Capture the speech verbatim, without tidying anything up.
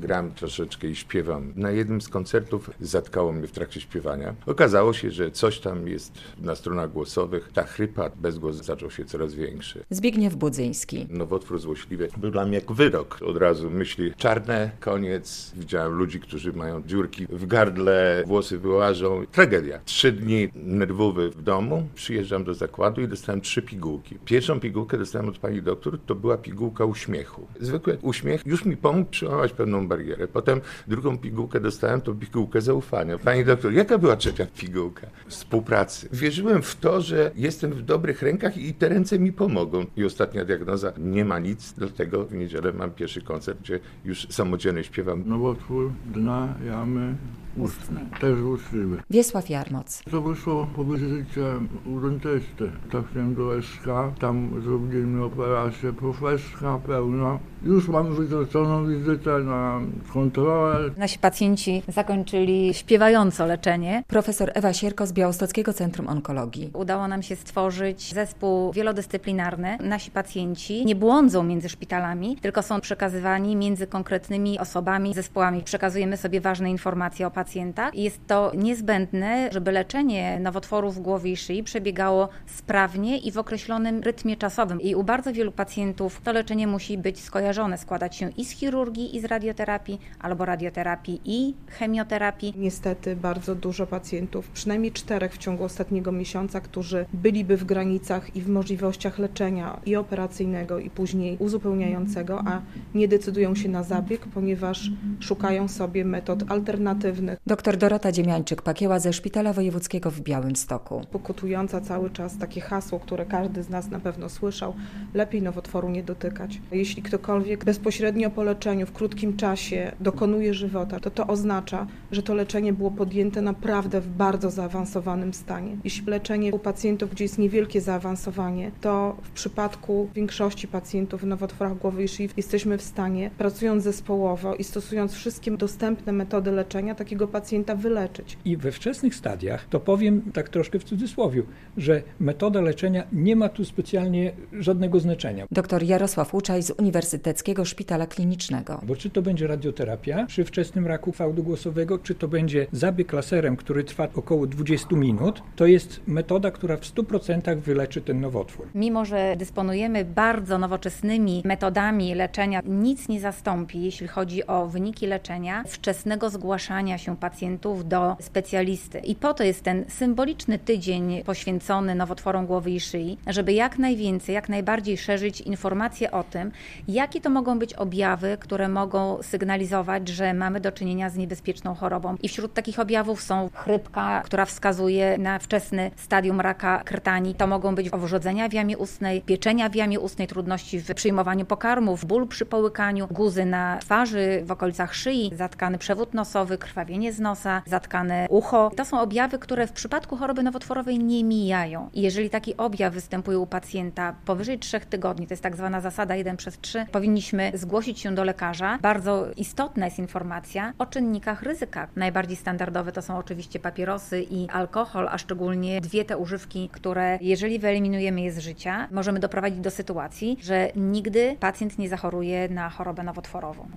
gram troszeczkę i śpiewam. Na jednym z koncertów zatkało mnie w trakcie śpiewania. Okazało się, że coś tam jest na stronach głosowych. Ta chrypa, bezgłos zaczął się coraz większy. Zbigniew Budzyński. Nowotwór złośliwy był dla mnie jak wyrok. Od razu myśli czarne, koniec. Widziałem ludzi, którzy mają dziurki w gardle, włosy wyłażą. Tragedia. Trzy dni nerwowy w domu. Przyjeżdżam do zakładu i dostałem trzy pigułki. Pierwszą pigułkę dostałem od pani doktor, to była pigułka uśmiechu. Zwykły uśmiech już mi pomógł przełamać pewną barierę. Potem drugą pigułkę dostałem, to pigułkę zaufania. Pani doktor, jaka była trzecia pigułka? Współpracy. Wierzyłem w to, że jestem w dobrych rękach i te ręce mi pomogą. I ostatnia diagnoza, nie ma nic, dlatego w niedzielę mam pierwszy koncert, gdzie już samodzielnie śpiewam. Nowotwór dna jamy ustne, też złośliwy. Wiesław Jarmoc. To wyszło po wizycie u dentysty. Trafiłem do S K, tam zrobili mi operację profeska pełna. Już mam wyznaczoną wizytę na kontrolę. Nasi pacjenci zakończyli śpiewająco leczenie. Profesor Ewa Sierko z Białostockiego Centrum Onkologii. Udało nam się stworzyć zespół wielodyscyplinarny. Nasi pacjenci nie błądzą między szpitalami, tylko są przekazywani między konkretnymi osobami, zespołami. Przekazujemy sobie ważne informacje o pacjentach. Jest to niezbędne, żeby leczenie nowotworów głowy i szyi przebiegało sprawnie i w określonym rytmie czasowym. I u bardzo wielu pacjentów to leczenie musi być skojarzone, składać się i z chirurgii, i z radioterapii, albo radioterapii i chemioterapii. Niestety bardzo dużo pacjentów, przynajmniej czterech w ciągu ostatniego miesiąca, którzy byliby w granicach i w możliwościach leczenia i operacyjnego, i później uzupełniającego, a nie decydują się na zabieg, ponieważ szukają sobie metod alternatywnych. Doktor Dorota Dziemiańczyk-Pakieła ze Szpitala Wojewódzkiego w Białymstoku. Pokutująca cały czas takie hasło, które każdy z nas na pewno słyszał, lepiej nowotworu nie dotykać. Jeśli ktokolwiek bezpośrednio po leczeniu w krótkim czasie dokonuje żywota, to to oznacza, że to leczenie było podjęte naprawdę w bardzo zaawansowanym stanie. Jeśli leczenie u pacjentów, gdzie jest niewielkie zaawansowanie, to w przypadku większości pacjentów w nowotworach głowy i szyi jesteśmy w stanie, pracując zespołowo i stosując wszystkie dostępne metody leczenia, takiego pacjenta wyleczyć. I we wczesnych stadiach, to powiem tak troszkę w cudzysłowiu, że metoda leczenia nie ma tu specjalnie żadnego znaczenia. Doktor Jarosław Łuczaj z Uniwersyteckiego Szpitala Klinicznego. Bo czy to będzie radioterapia przy wczesnym raku fałdu głosowego, czy to będzie zabieg laserem, który trwa około dwadzieścia minut, to jest metoda, która w stu procentach wyleczy ten nowotwór. Mimo że dysponujemy bardzo nowoczesnymi metodami leczenia, nic nie zastąpi, jeśli chodzi o wyniki leczenia, wczesnego zgłaszania się pacjentów do specjalisty. I po to jest ten symboliczny tydzień poświęcony nowotworom głowy i szyi, żeby jak najwięcej, jak najbardziej szerzyć informacje o tym, jakie to mogą być objawy, które mogą sygnalizować, że mamy do czynienia z niebezpieczną chorobą. I wśród takich objawów są chrypka, która wskazuje na wczesne stadium raka krtani. To mogą być owrzodzenia w jamie ustnej, pieczenia w jamie ustnej, trudności w przyjmowaniu pokarmów, ból przy połykaniu, guzy na twarzy, w okolicach szyi, zatkany przewód nosowy, krwawienie z nosa, zatkane ucho. To są objawy, które w przypadku choroby nowotworowej nie mijają. I jeżeli taki objaw występuje u pacjenta powyżej trzech tygodni, to jest tak zwana zasada jeden przez trzy, powinniśmy zgłosić się do lekarza. Bardzo istotna jest informacja o czynnikach ryzyka. Najbardziej standardowe to są oczywiście papierosy i alkohol, a szczególnie dwie te używki, które jeżeli wyeliminujemy je z życia, możemy doprowadzić do sytuacji, że nigdy pacjent nie zachoruje na chorobę nowotworową.